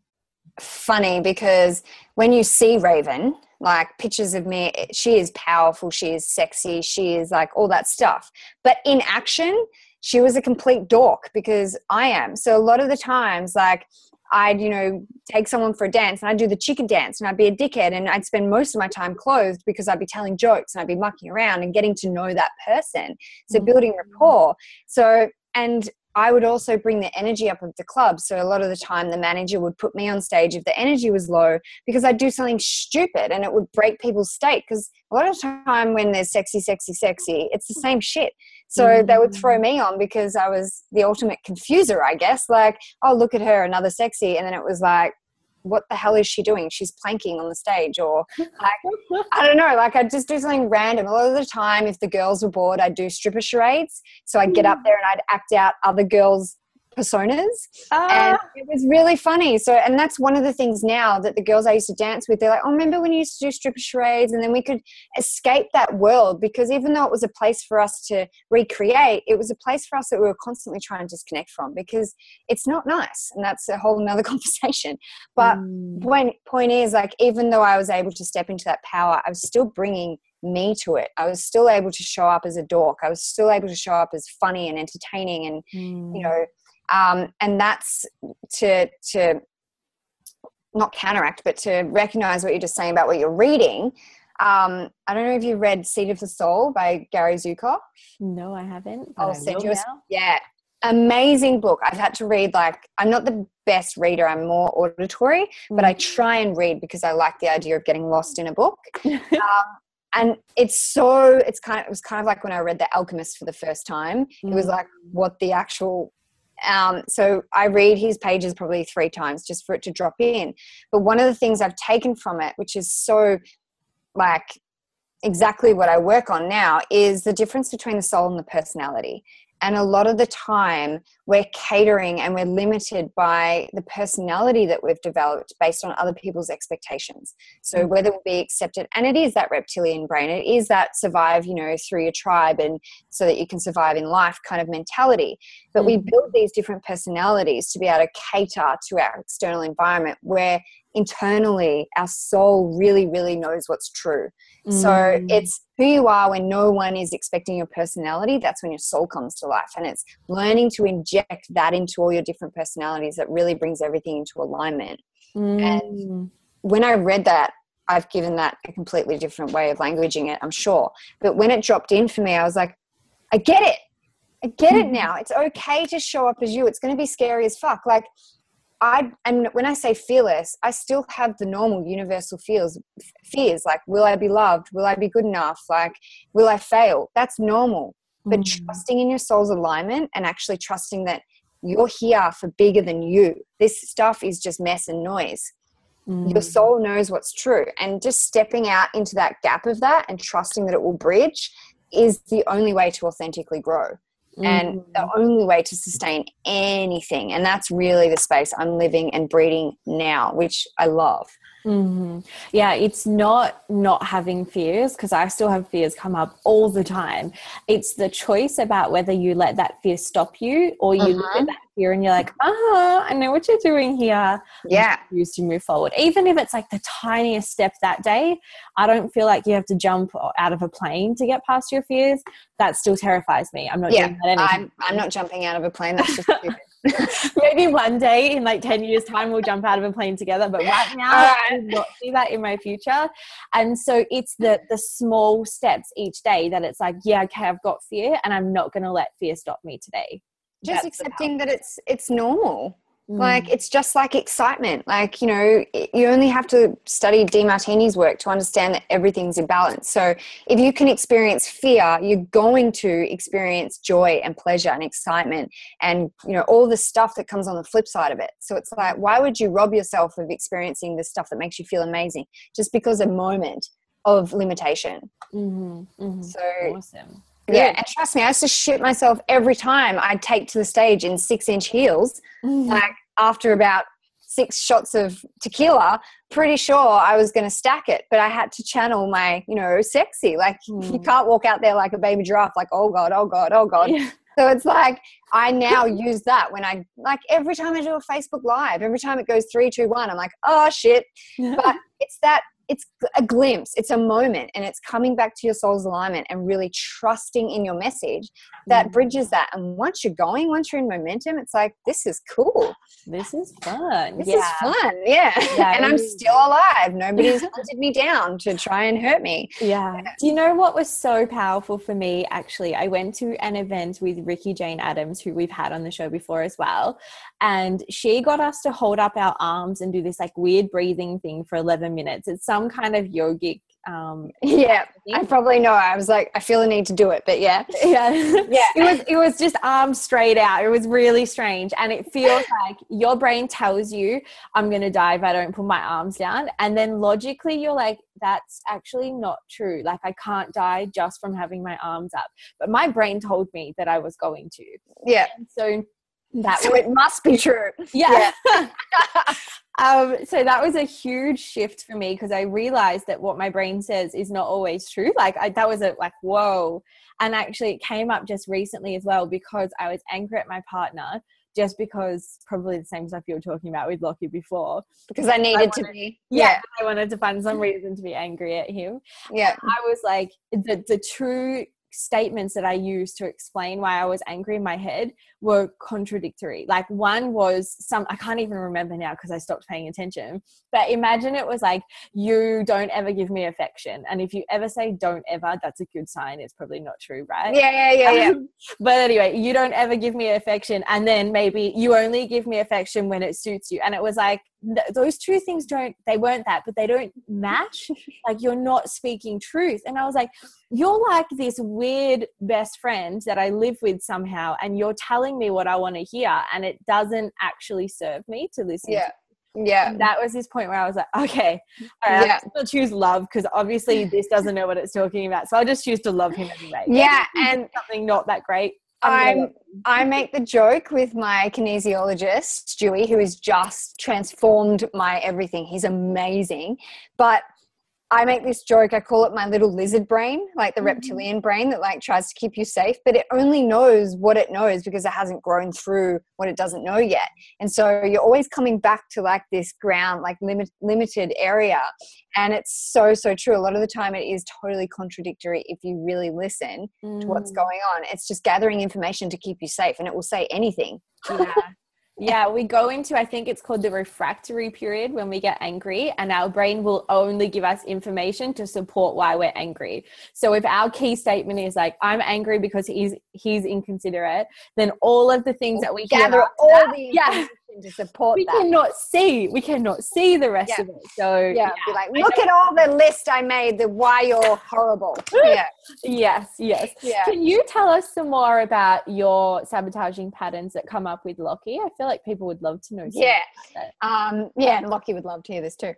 funny because when you see Raven, like pictures of me, she is powerful, she is sexy, she is like all that stuff. But in action, she was a complete dork because I am. So a lot of the times, like I'd, take someone for a dance and I'd do the chicken dance and I'd be a dickhead and I'd spend most of my time clothed because I'd be telling jokes and I'd be mucking around and getting to know that person. So building rapport. So, and I would also bring the energy up of the club. So a lot of the time the manager would put me on stage if the energy was low because I'd do something stupid and it would break people's state. Because a lot of the time when there's sexy, it's the same shit. So they would throw me on because I was the ultimate confuser, I guess. Like, oh, look at her, another sexy. And then it was like, what the hell is she doing? She's planking on the stage. Or like, I don't know, like I'd just do something random. A lot of the time, if the girls were bored, I'd do stripper charades. So I'd get up there and I'd act out other girls' personas. And it was really funny. So, and that's one of the things now that the girls I used to dance with, they're like, oh, remember when you used to do stripper charades? And then we could escape that world, because even though it was a place for us to recreate, it was a place for us that we were constantly trying to disconnect from, because it's not nice. And that's a whole nother conversation. But point is, like, even though I was able to step into that power, I was still bringing me to it. I was still able to show up as a dork. I was still able to show up as funny and entertaining and, and that's to not counteract, but to recognize what you're just saying about what you're reading. I don't know if you read Seed of the Soul by Gary Zukav. No, I haven't. I'll send you amazing book. I've had to read, like, I'm not the best reader. I'm more auditory, but I try and read because I like the idea of getting lost in a book. And it was kind of like when I read The Alchemist for the first time. It was like, what the actual so I read his pages probably 3 times just for it to drop in. But one of the things I've taken from it, which is so like exactly what I work on now, is the difference between the soul and the personality. And a lot of the time we're catering and we're limited by the personality that we've developed based on other people's expectations. So whether we'll be accepted, and it is that reptilian brain, it is that survive, through your tribe and so that you can survive in life kind of mentality. But we build these different personalities to be able to cater to our external environment, where internally our soul really, really knows what's true. So it's who you are when no one is expecting your personality. That's when your soul comes to life. And it's learning to inject that into all your different personalities that really brings everything into alignment. And when I read that, I've given that a completely different way of languaging it, I'm sure. But when it dropped in for me, I was like, I get it. I get it now. It's okay to show up as you. It's going to be scary as fuck. Like, and when I say fearless, I still have the normal universal fears like, will I be loved? Will I be good enough? Like, will I fail? That's normal. But trusting in your soul's alignment and actually trusting that you're here for bigger than you. This stuff is just mess and noise. Your soul knows what's true. And just stepping out into that gap of that and trusting that it will bridge is the only way to authentically grow. And the only way to sustain anything. And that's really the space I'm living and breeding now, which I love. Yeah, it's not having fears, because I still have fears come up all the time. It's the choice about whether you let that fear stop you, or you look at that fear and you're like, I know what you're doing here. Yeah. Choose to move forward. Even if it's like the tiniest step that day, I don't feel like you have to jump out of a plane to get past your fears. That still terrifies me. I'm not doing that anymore. I'm not jumping out of a plane. That's just stupid. Maybe one day in like 10 years time we'll jump out of a plane together, but right now I do not see that in my future. And so it's the small steps each day that it's like, yeah, okay, I've got fear and I'm not going to let fear stop me today. Just accepting that it's normal. Like, it's just like excitement. Like, you only have to study DeMartini's work to understand that everything's in balance. So if you can experience fear, you're going to experience joy and pleasure and excitement and, all the stuff that comes on the flip side of it. So it's like, why would you rob yourself of experiencing the stuff that makes you feel amazing just because a moment of limitation? So awesome. Yeah, and trust me, I used to shit myself every time I'd take to the stage in 6-inch heels. Like, after about 6 shots of tequila, pretty sure I was going to stack it, but I had to channel my, sexy. Like, you can't walk out there like a baby giraffe, like, oh God, oh God, oh God. Yeah. So it's like, I now use that when every time I do a Facebook Live, every time it goes 3, 2, 1, I'm like, oh shit. But it's that it's a glimpse, it's a moment, and it's coming back to your soul's alignment and really trusting in your message that bridges that. And once you're in momentum, it's like, this is cool. This is fun. This is fun. Yeah. And I'm still alive. Nobody's hunted me down to try and hurt me. Yeah. Do you know what was so powerful for me? Actually, I went to an event with Ricky Jane Adams, who we've had on the show before as well. And she got us to hold up our arms and do this like weird breathing thing for 11 minutes. It's some kind of yogic. I probably know. I was like, I feel the need to do it, but yeah. It was just arms straight out. It was really strange. And it feels like your brain tells you, I'm going to die if I don't put my arms down. And then logically you're like, that's actually not true. Like, I can't die just from having my arms up. But my brain told me that I was going to. Yeah. And so it must be true. Yeah. So that was a huge shift for me, because I realized that what my brain says is not always true. That was whoa. And actually it came up just recently as well, because I was angry at my partner, just because, probably the same stuff you were talking about with Lockie before. Because I needed to be. Yeah. I wanted to find some reason to be angry at him. Yeah. And I was like, the true statements that I used to explain why I was angry in my head were contradictory. Like, one was I can't even remember now because I stopped paying attention, but imagine it was like, you don't ever give me affection. And if you ever say don't ever, that's a good sign. It's probably not true, right? Yeah. But anyway, you don't ever give me affection. And then maybe you only give me affection when it suits you. And it was like, those two things they weren't that, but they don't match. Like, you're not speaking truth. And I was like, you're like this weird best friend that I live with somehow, and you're telling me what I want to hear, and it doesn't actually serve me to listen to. Yeah. And that was this point where I was like, okay, I'll choose love, because obviously this doesn't know what it's talking about. So I'll just choose to love him anyway. Yeah. And something not that great. I make the joke with my kinesiologist, Stewie, who has just transformed my everything. He's amazing. But I make this joke, I call it my little lizard brain, like the reptilian brain that like tries to keep you safe, but it only knows what it knows because it hasn't grown through what it doesn't know yet. And so you're always coming back to like this ground, like limited area. And it's so, so true. A lot of the time it is totally contradictory if you really listen to what's going on. It's just gathering information to keep you safe, and it will say anything. Yeah, we go into, I think it's called the refractory period, when we get angry, and our brain will only give us information to support why we're angry. So if our key statement is like, I'm angry because he's inconsiderate, then all of the things that we gather all the information to support we cannot see the rest of it. So be like, look at all the list I made, the why you're horrible. Yes. Can you tell us some more about your sabotaging patterns that come up with Lockie? I feel like people would love to know. And Lockie would love to hear this too.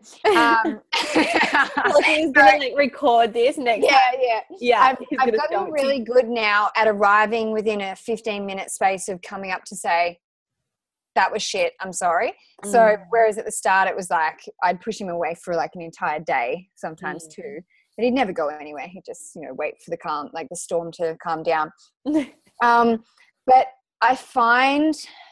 Lockie's gonna record this next time. I've gotten really good now at arriving within a 15-minute space of coming up to say, that was shit, I'm sorry. So whereas at the start it was like I'd push him away for like an entire day sometimes too, but he'd never go anywhere. He'd just wait for the storm to calm down. But I find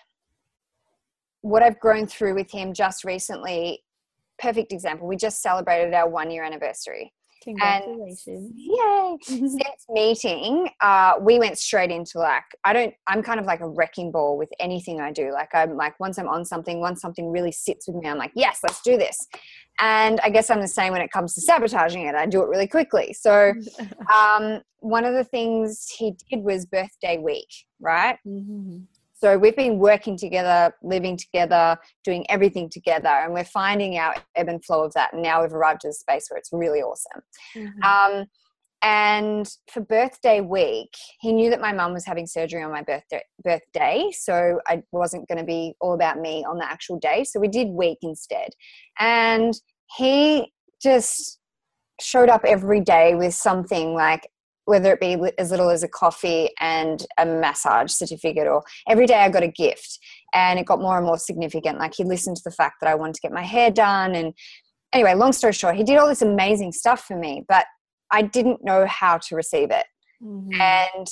what I've grown through with him just recently, perfect example, we just celebrated our 1-year anniversary. Congratulations. And, yay. Since meeting, we went straight into I'm kind of like a wrecking ball with anything I do. Like, I'm like, once I'm on something, once something really sits with me, I'm like, yes, let's do this. And I guess I'm the same when it comes to sabotaging it. I do it really quickly. So one of the things he did was birthday week, right? Mm-hmm. So we've been working together, living together, doing everything together, and we're finding our ebb and flow of that. And now we've arrived at a space where it's really awesome. Mm-hmm. And for birthday week, he knew that my mum was having surgery on my birthday. So I wasn't going to be all about me on the actual day. So we did week instead. And he just showed up every day with something, like, whether it be as little as a coffee and a massage certificate, or every day I got a gift, and it got more and more significant. Like, he listened to the fact that I wanted to get my hair done. And anyway, long story short, he did all this amazing stuff for me, but I didn't know how to receive it. Mm-hmm. And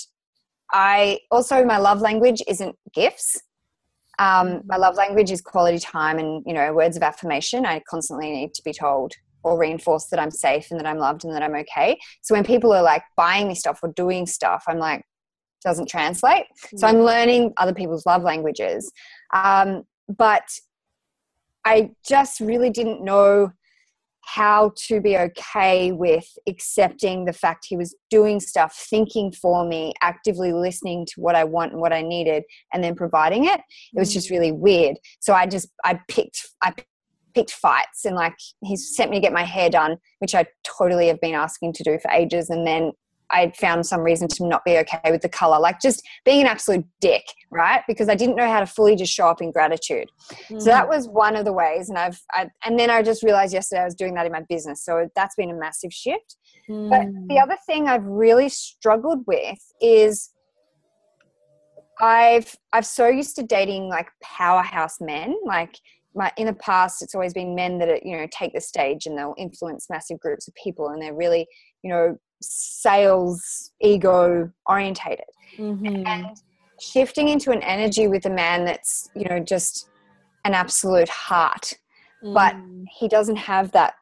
my love language isn't gifts. My love language is quality time and, words of affirmation. I constantly need to be told or reinforce that I'm safe and that I'm loved and that I'm okay. So when people are like buying me stuff or doing stuff, I'm like, doesn't translate. So I'm learning other people's love languages. But I just really didn't know how to be okay with accepting the fact he was doing stuff, thinking for me, actively listening to what I want and what I needed, and then providing it. It was just really weird. So I picked fights, and like he sent me to get my hair done, which I totally have been asking to do for ages. And then I found some reason to not be okay with the color, like just being an absolute dick, right? Because I didn't know how to fully just show up in gratitude. So that was one of the ways. And then I just realized yesterday I was doing that in my business. So that's been a massive shift. But the other thing I've really struggled with is I've so used to dating like powerhouse men. Like in the past, it's always been men that take the stage and they'll influence massive groups of people, and they're really, sales ego orientated. And shifting into an energy with a man that's just an absolute heart, but he doesn't have that.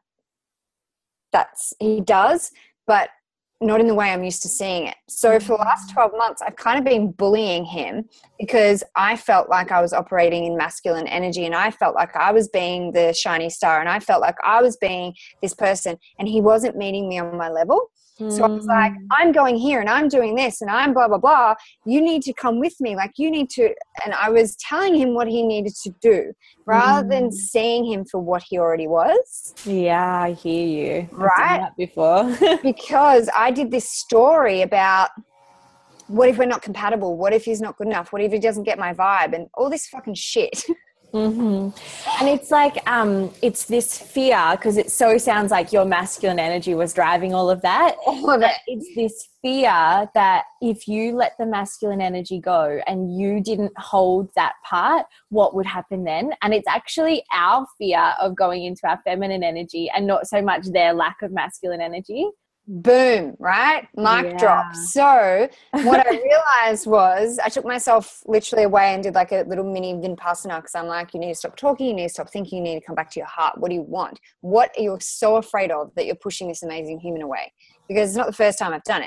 He does, but not in the way I'm used to seeing it. So for the last 12 months, I've kind of been bullying him because I felt like I was operating in masculine energy, and I felt like I was being the shiny star, and I felt like I was being this person, and he wasn't meeting me on my level. So I was like, I'm going here and I'm doing this and I'm blah, blah, blah. You need to come with me. Like you need to. And I was telling him what he needed to do rather than seeing him for what he already was. Yeah, I hear you. Right? I've done that before. Because I did this story about what if we're not compatible? What if he's not good enough? What if he doesn't get my vibe? And all this fucking shit. And it's like it's this fear, because it so sounds like your masculine energy was driving all of that. All of it. It's this fear that if you let the masculine energy go and you didn't hold that part, what would happen then? And it's actually our fear of going into our feminine energy and not so much their lack of masculine energy. Boom, right? Mic drop. So what I realized was I took myself literally away and did like a little mini Vipassana, because I'm like, you need to stop talking, you need to stop thinking, you need to come back to your heart. What do you want? What are you so afraid of that you're pushing this amazing human away? Because it's not the first time I've done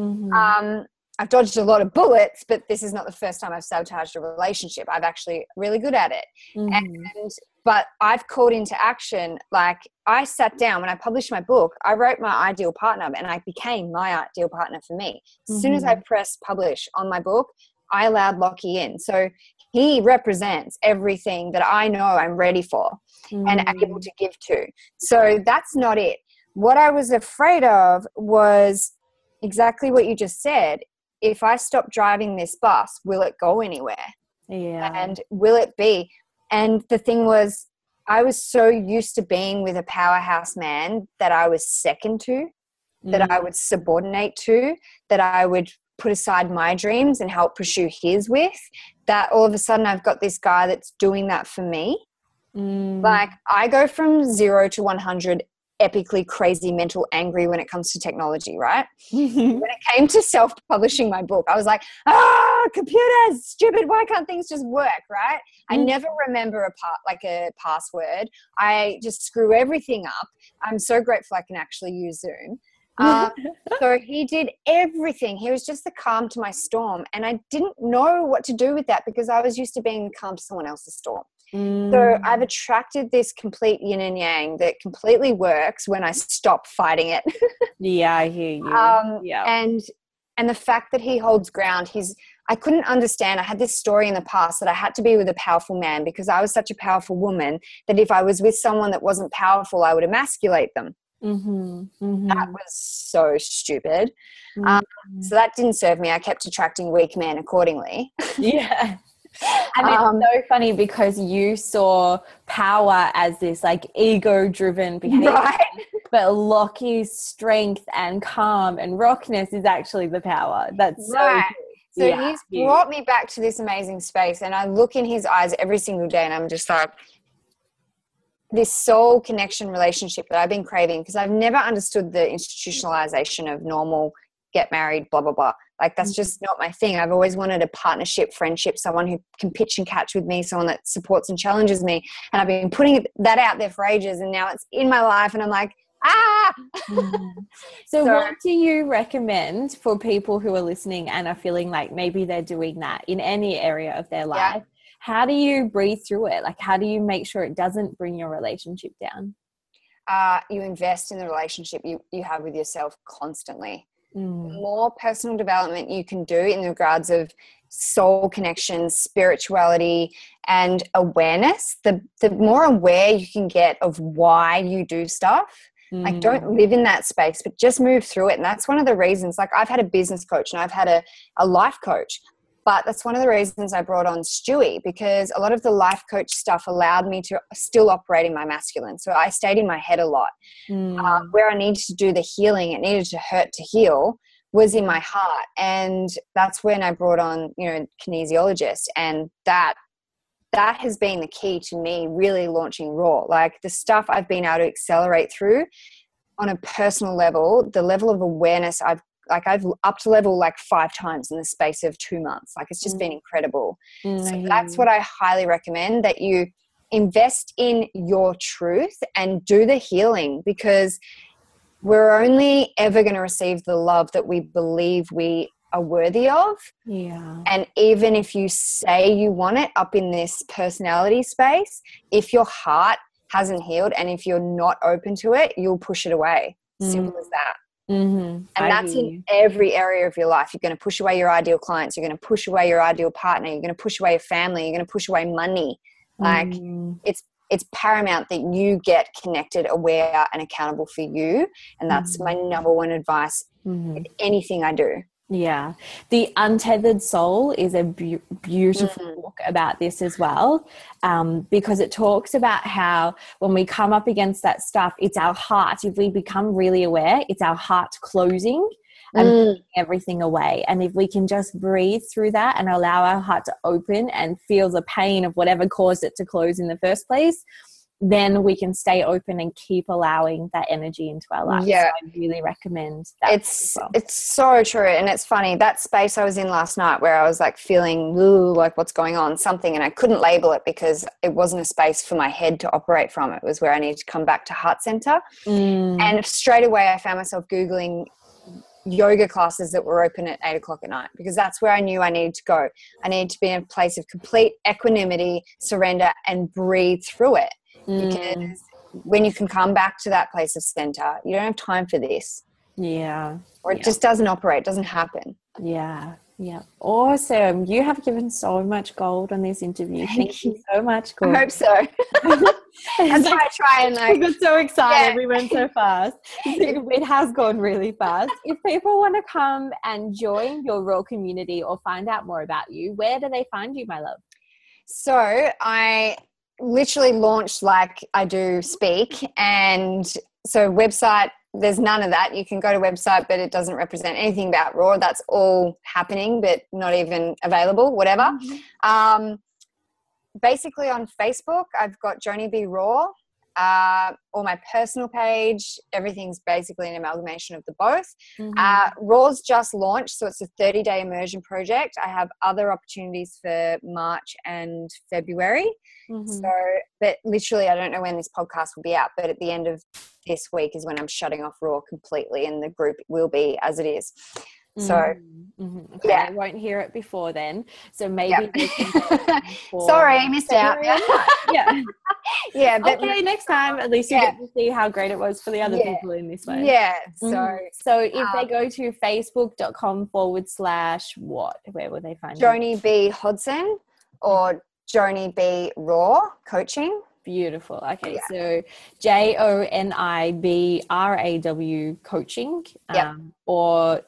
it. I've dodged a lot of bullets, but this is not the first time I've sabotaged a relationship. I'm actually really good at it. But I've called into action. Like I sat down when I published my book, I wrote my ideal partner, and I became my ideal partner for me. As soon as I pressed publish on my book, I allowed Lockie in. So he represents everything that I know I'm ready for and able to give to. So that's not it. What I was afraid of was exactly what you just said. If I stop driving this bus, will it go anywhere? Yeah. And will it be? And the thing was, I was so used to being with a powerhouse man that I was second to, that I would subordinate to, that I would put aside my dreams and help pursue his with, that all of a sudden I've got this guy that's doing that for me. Like I go from 0 to 100 epically crazy, mental, angry when it comes to technology, right? When it came to self-publishing my book, I was like, computers, stupid, why can't things just work, right? I never remember a password. I just screw everything up. I'm so grateful I can actually use Zoom. So he did everything. He was just the calm to my storm. And I didn't know what to do with that because I was used to being the calm to someone else's storm. So I've attracted this complete yin and yang that completely works when I stop fighting it. Yeah, I hear you. And the fact that he holds ground, I couldn't understand. I had this story in the past that I had to be with a powerful man because I was such a powerful woman that if I was with someone that wasn't powerful, I would emasculate them. That was so stupid. So that didn't serve me. I kept attracting weak men accordingly. Yeah. And it's so funny because you saw power as this like ego-driven behavior, right? But Lockie's strength and calm and rockness is actually the power. That's right. So yeah, he's brought me back to this amazing space, and I look in his eyes every single day, and I'm just like, this soul connection relationship that I've been craving, because I've never understood the institutionalization of normal, get married, blah, blah, blah. Like, that's just not my thing. I've always wanted a partnership, friendship, someone who can pitch and catch with me, someone that supports and challenges me. And I've been putting that out there for ages, and now it's in my life, and I'm like, ah. So what do you recommend for people who are listening and are feeling like maybe they're doing that in any area of their life? Yeah. How do you breathe through it? Like, how do you make sure it doesn't bring your relationship down? You invest in the relationship you have with yourself constantly. The more personal development you can do in regards of soul connections, spirituality, and awareness, the more aware you can get of why you do stuff. Like, don't live in that space, but just move through it. And that's one of the reasons, like, I've had a business coach and I've had a life coach, but that's one of the reasons I brought on Stewie, because a lot of the life coach stuff allowed me to still operate in my masculine. So I stayed in my head a lot. Where I needed to do the healing, it needed to hurt to heal, was in my heart. And that's when I brought on, kinesiologist. And that has been the key to me really launching Raw. Like, the stuff I've been able to accelerate through on a personal level, the level of awareness I've upped level like 5 times in the space of 2 months. Like, it's just been incredible. So that's what I highly recommend, that you invest in your truth and do the healing, because we're only ever going to receive the love that we believe we are worthy of. Yeah. And even if you say you want it up in this personality space, if your heart hasn't healed and if you're not open to it, you'll push it away. Simple as that. And that's in every area of your life. You're going to push away your ideal clients. You're going to push away your ideal partner. You're going to push away your family. You're going to push away money. Like, it's paramount that you get connected, aware, and accountable for you. And that's my number one advice with anything I do. Yeah. The Untethered Soul is a beautiful book about this as well, because it talks about how when we come up against that stuff, it's our heart. If we become really aware, it's our heart closing and putting everything away. And if we can just breathe through that and allow our heart to open and feel the pain of whatever caused it to close in the first place, then we can stay open and keep allowing that energy into our lives. Yeah. So I really recommend that. It's so true. And it's funny, that space I was in last night where I was like feeling like what's going on, something, and I couldn't label it because it wasn't a space for my head to operate from. It was where I needed to come back to heart center. And straight away I found myself Googling yoga classes that were open at 8 o'clock at night, because that's where I knew I needed to go. I needed to be in a place of complete equanimity, surrender, and breathe through it. Because when you can come back to that place of center, you don't have time for this. Yeah. Or it just doesn't operate, doesn't happen. Yeah. Yeah. Awesome. You have given so much gold on this interview. Thank you so much, Gordon. I hope so. That's why I try and I got so excited. We went so fast. It has gone really fast. If people want to come and join your Raw community or find out more about you, where do they find you, my love? So I literally launched like I do speak, and so website, there's none of that. You can go to website, but it doesn't represent anything about Raw. That's all happening, but not even available, whatever. Basically on Facebook, I've got Joni B Raw, or my personal page. Everything's basically an amalgamation of the both. Raw's just launched, so it's a 30-day immersion project. I have other opportunities for March and February. So, but literally, I don't know when this podcast will be out, but at the end of this week is when I'm shutting off Raw completely, and the group will be as it is. So, okay, yeah, I won't hear it before then. So maybe they can sorry, missed out. Yeah. Yeah, but okay, next time at least you get to see how great it was for the other people in this one. Yeah. So if they go to facebook.com/what, where will they find Joni B Hodson or Joni B Raw Coaching? Beautiful. Okay, so JONIBRAW Coaching, or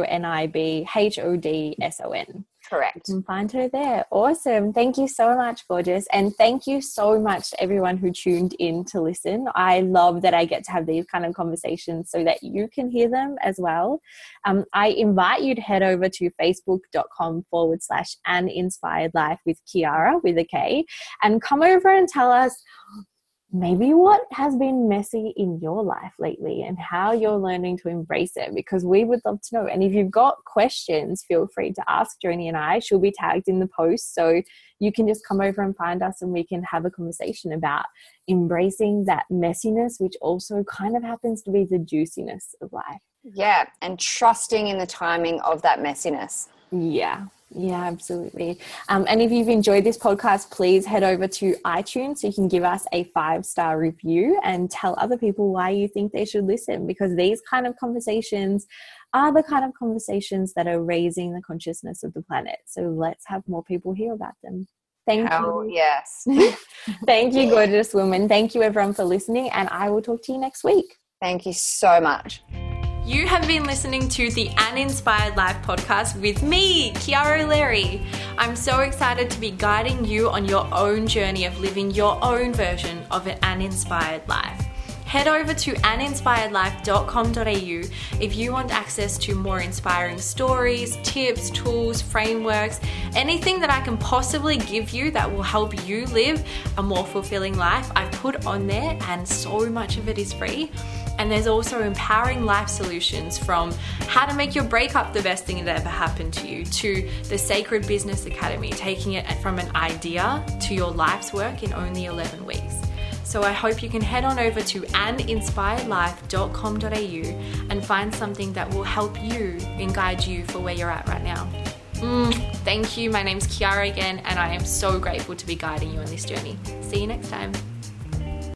JONIBHODSON. Correct. You can find her there. Awesome. Thank you so much, gorgeous. And thank you so much to everyone who tuned in to listen. I love that I get to have these kind of conversations so that you can hear them as well. I invite you to head over to facebook.com/An Inspired Life with Kiara with a K, and come over and tell us maybe what has been messy in your life lately and how you're learning to embrace it, because we would love to know. And if you've got questions, feel free to ask Joni and I. She'll be tagged in the post, so you can just come over and find us and we can have a conversation about embracing that messiness, which also kind of happens to be the juiciness of life. Yeah, and trusting in the timing of that messiness. Yeah, absolutely. And if you've enjoyed this podcast, please head over to iTunes so you can give us a 5-star review and tell other people why you think they should listen, because these kind of conversations are the kind of conversations that are raising the consciousness of the planet. So let's have more people hear about them. Thank you. Yes. Thank you, gorgeous woman. Thank you, everyone, for listening, and I will talk to you next week. Thank you so much. You have been listening to the An Inspired Life podcast with me, Kiara O'Leary. I'm so excited to be guiding you on your own journey of living your own version of an inspired life. Head over to aninspiredlife.com.au if you want access to more inspiring stories, tips, tools, frameworks, anything that I can possibly give you that will help you live a more fulfilling life. I've put on there, and so much of it is free. And there's also empowering life solutions, from how to make your breakup the best thing that ever happened to you, to the Sacred Business Academy, taking it from an idea to your life's work in only 11 weeks. So I hope you can head on over to aninspiredlife.com.au and find something that will help you and guide you for where you're at right now. Thank you. My name's Kiara again, and I am so grateful to be guiding you on this journey. See you next time.